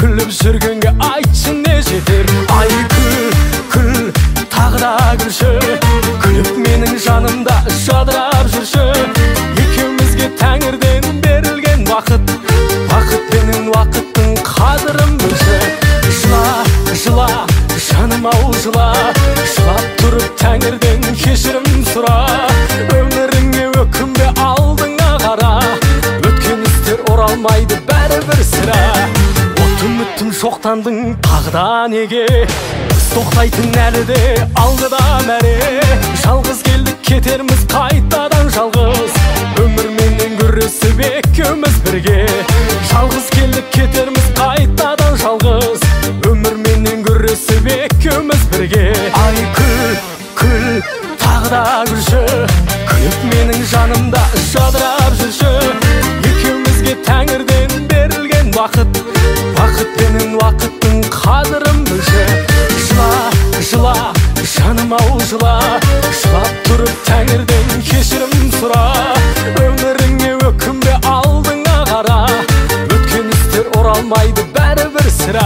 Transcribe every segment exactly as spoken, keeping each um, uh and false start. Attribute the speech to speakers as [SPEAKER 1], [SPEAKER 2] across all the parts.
[SPEAKER 1] күліп жүргенге айтшы не жетер? Ай күл, күл, тағы да күлші, күліп менің жанымда жадырап жүрші. Екеумізге тәңірден берілген уақыт, бақытпенен уақыттың қадірін білші. Жыла, жыла, жаным ау жыла, жылап тұрып тәңірден кешірім сұра. Өміріңе өкінбе, алдыңа қара, өткен істер оралмайды бәрібір сірә. От үмітім шоқтандың тағы да неге? Біз тоқтайтын әлі де алғыда мәре. Жалғыз келдік кетерміз қайтадан жалғыз, өмірменен күресіп екеуміз бірге. Жалғыз келдік кетерміз қайтадан жалғыз, өмірменен күресіп екеуміз бірге. Ай күл, күл, тағы да күлші, күліп менің жанымда жадырап жүрші. Екеумізге тәңірден берілген уақыт, бақытпенен уақыттың қадірін білші. Жыла, жыла, жаным ау жыла, жылап тұрып тәңірден кешірім сұра. Өміріңе өкінбе, алдыңа қара, өткен істер оралмайды бәрібір сірә.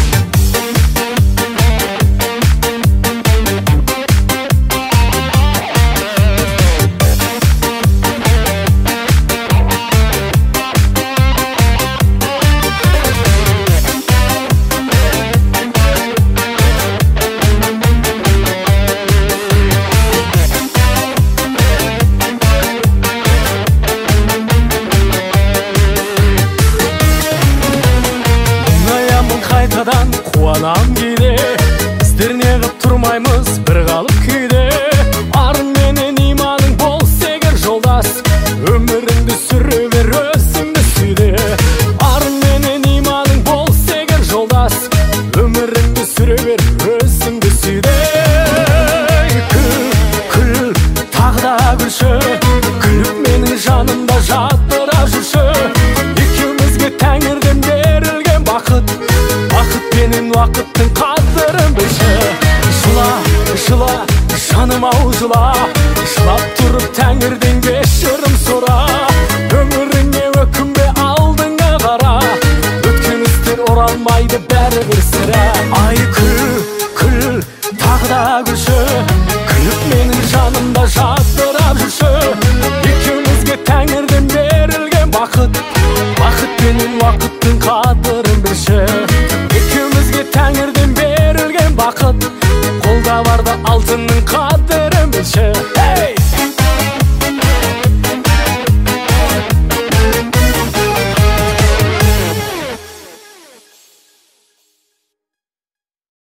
[SPEAKER 1] Қайтадан қуанам кейде, біздер неғып тұрмаймыз бір қалып күйде. Арың менен иманың болса егер жолдас, өміріңді сүре бер өзіңді сүйде. Арың менен иманың болса егер жолдас, өміріңді сүре бер өзіңді сүйде. Күл, күл, тағы да күлші, күліп менің жанымда жадырап жүрші. Екеумізге тәңірден берілген бақыт, бақытпенен уақыттың қадірін білші. Жыла, жыла, жаным ау жыла, жылап тұрып тәңірден кешірім сұра. Өміріңе өкінбе, алдыңа қара, өткен істер оралмайды бәрібір сірә. Ай күл, күл, тағы да күлші,